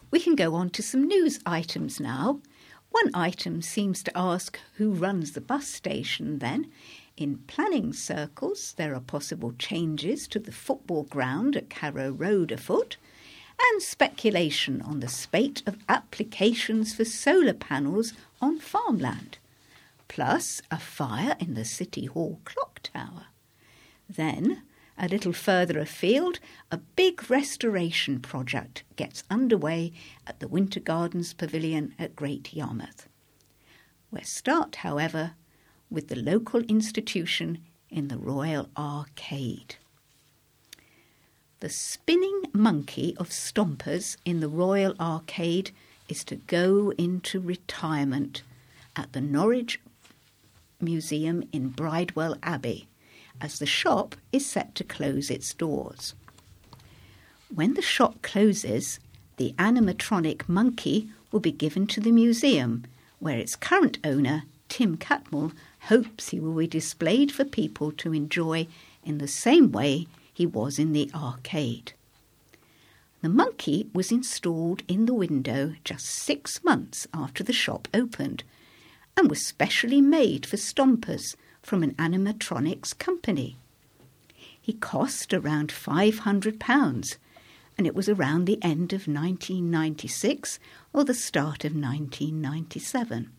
We can go on to some news items now. One item seems to ask who runs the bus station then. In planning circles, there are possible changes to the football ground at Carrow Road afoot, and speculation on the spate of applications for solar panels on farmland, plus a fire in the City Hall clock tower. Then, a little further afield, a big restoration project gets underway at the Winter Gardens Pavilion at Great Yarmouth. We'll start, however, with the local institution in the Royal Arcade. The spinning monkey of Stompers in the Royal Arcade is to go into retirement at the Norwich Museum in Bridewell Abbey, as the shop is set to close its doors. When the shop closes, the animatronic monkey will be given to the museum, where its current owner, Tim Catmull, hopes he will be displayed for people to enjoy in the same way he was in the arcade. The monkey was installed in the window just 6 months after the shop opened and was specially made for Stompers from an animatronics company. He cost around £500, and it was around the end of 1996 or the start of 1997.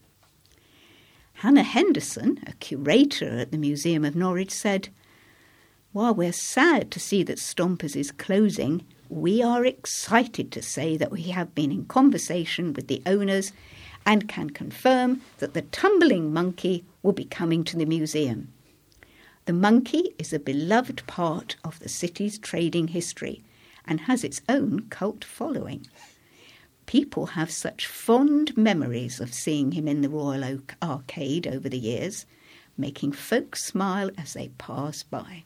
Hannah Henderson, a curator at the Museum of Norwich, said, "While we're sad to see that Stompers is closing, we are excited to say that we have been in conversation with the owners and can confirm that the tumbling monkey will be coming to the museum. The monkey is a beloved part of the city's trading history and has its own cult following. People have such fond memories of seeing him in the Royal Oak Arcade over the years, making folks smile as they pass by.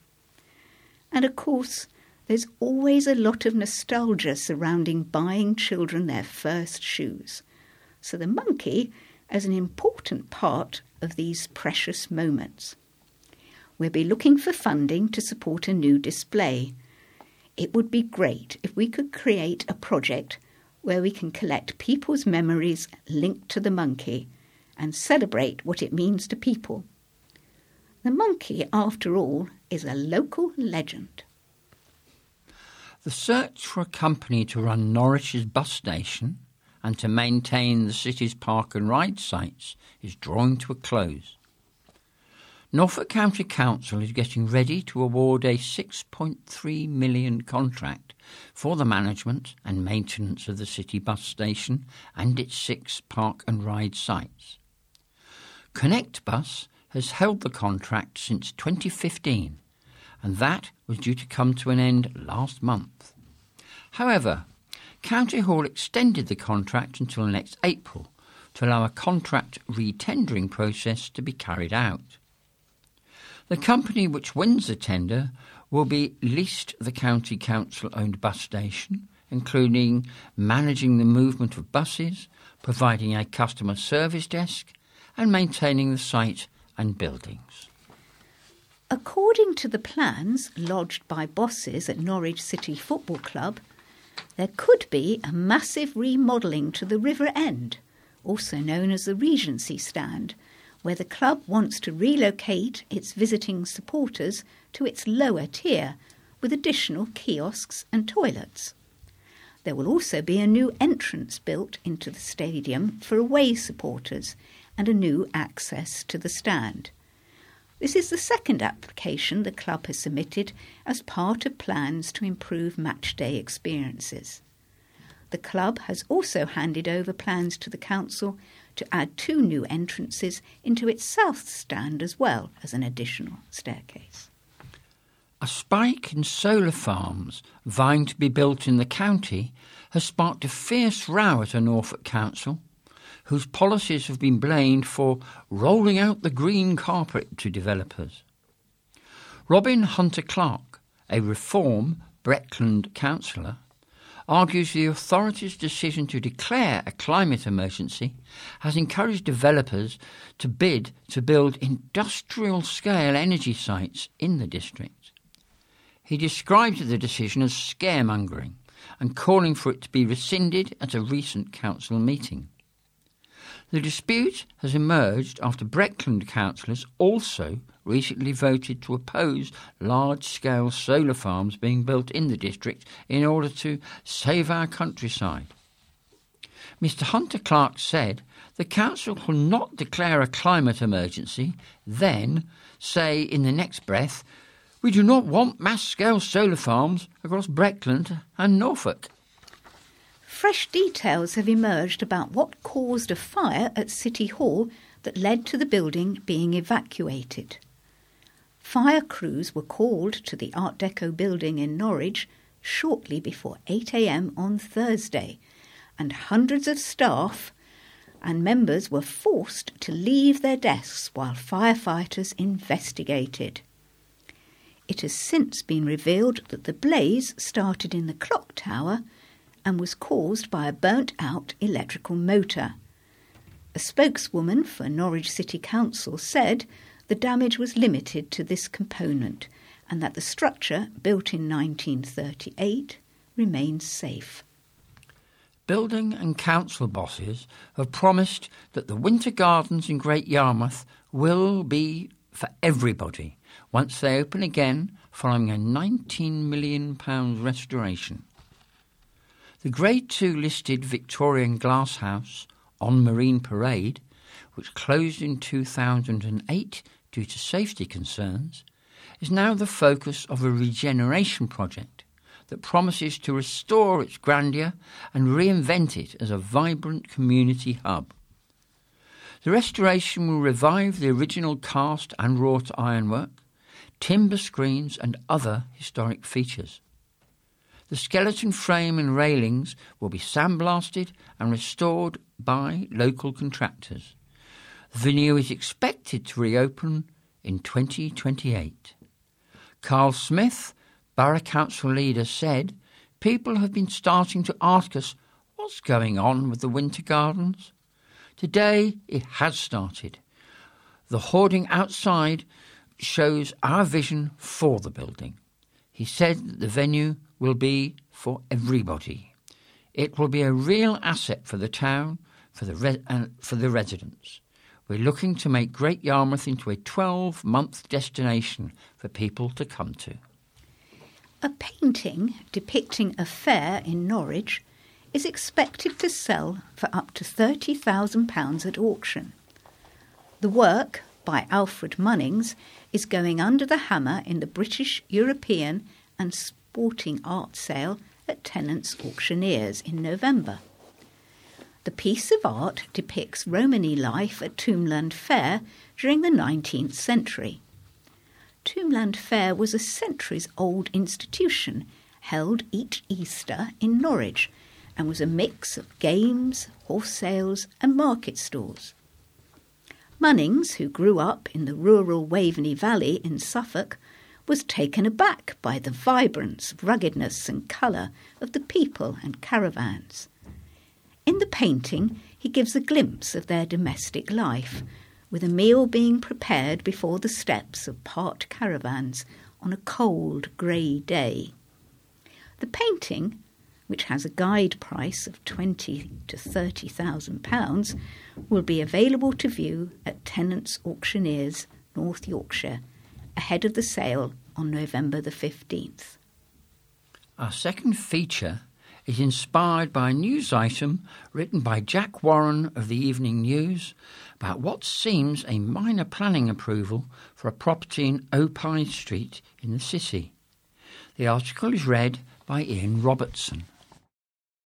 And of course, there's always a lot of nostalgia surrounding buying children their first shoes. So the monkey is an important part of these precious moments. We'll be looking for funding to support a new display. It would be great if we could create a project where we can collect people's memories linked to the monkey and celebrate what it means to people. The monkey, after all, is a local legend." The search for a company to run Norwich's bus station and to maintain the city's park and ride sites is drawing to a close. Norfolk County Council is getting ready to award a £6.3 million contract for the management and maintenance of the city bus station and its 6 park and ride sites. Connect Bus has held the contract since 2015, and that was due to come to an end last month. However, County Hall extended the contract until next April to allow a contract re-tendering process to be carried out. The company which wins the tender will be leased the County Council-owned bus station, including managing the movement of buses, providing a customer service desk, and maintaining the site and buildings. According to the plans lodged by bosses at Norwich City Football Club, there could be a massive remodelling to the River End, also known as the Regency Stand, where the club wants to relocate its visiting supporters to its lower tier with additional kiosks and toilets. There will also be a new entrance built into the stadium for away supporters and a new access to the stand. This is the second application the club has submitted as part of plans to improve match-day experiences. The club has also handed over plans to the council to add 2 new entrances into its south stand as well as an additional staircase. A spike in solar farms vying to be built in the county has sparked a fierce row at a Norfolk council, whose policies have been blamed for rolling out the green carpet to developers. Robin Hunter-Clark, a Reform Bretland councillor, argues the authorities' decision to declare a climate emergency has encouraged developers to bid to build industrial-scale energy sites in the district. He describes the decision as scaremongering and calling for it to be rescinded at a recent council meeting. The dispute has emerged after Breckland councillors also recently voted to oppose large-scale solar farms being built in the district in order to save our countryside. Mr Hunter Clark said the council will not declare a climate emergency, then say in the next breath, "We do not want mass-scale solar farms across Breckland and Norfolk." Fresh details have emerged about what caused a fire at City Hall that led to the building being evacuated. Fire crews were called to the Art Deco building in Norwich shortly before 8 a.m. on Thursday, and hundreds of staff and members were forced to leave their desks while firefighters investigated. It has since been revealed that the blaze started in the clock tower and was caused by a burnt-out electrical motor. A spokeswoman for Norwich City Council said the damage was limited to this component and that the structure, built in 1938, remains safe. Building and council bosses have promised that the Winter Gardens in Great Yarmouth will be for everybody once they open again following a £19 million restoration. The Grade 2 listed Victorian glasshouse on Marine Parade, which closed in 2008 due to safety concerns, is now the focus of a regeneration project that promises to restore its grandeur and reinvent it as a vibrant community hub. The restoration will revive the original cast and wrought ironwork, timber screens and other historic features. The skeleton frame and railings will be sandblasted and restored by local contractors. The venue is expected to reopen in 2028. Carl Smith, Borough Council leader, said, "People have been starting to ask us what's going on with the Winter Gardens. Today it has started. The hoarding outside shows our vision for the building." He said that the venue will be for everybody. It will be a real asset for the town, for the residents. We're looking to make Great Yarmouth into a 12-month destination for people to come to. A painting depicting a fair in Norwich is expected to sell for up to £30,000 at auction. The work, by Alfred Munnings, is going under the hammer in the British, European and Sporting Art Sale at Tennant's Auctioneers in November. The piece of art depicts Romany life at Tombland Fair during the 19th century. Tombland Fair was a centuries-old institution held each Easter in Norwich and was a mix of games, horse sales and market stalls. Munnings, who grew up in the rural Waveney Valley in Suffolk, was taken aback by the vibrance, ruggedness and colour of the people and caravans. In the painting, he gives a glimpse of their domestic life, with a meal being prepared before the steps of parked caravans on a cold, grey day. The painting, which has a guide price of £20,000 to £30,000, will be available to view at Tennant's Auctioneers, North Yorkshire, ahead of the sale on November the 15th. Our second feature is inspired by a news item written by Jack Warren of the Evening News about what seems a minor planning approval for a property in Opie Street in the city. The article is read by Ian Robertson.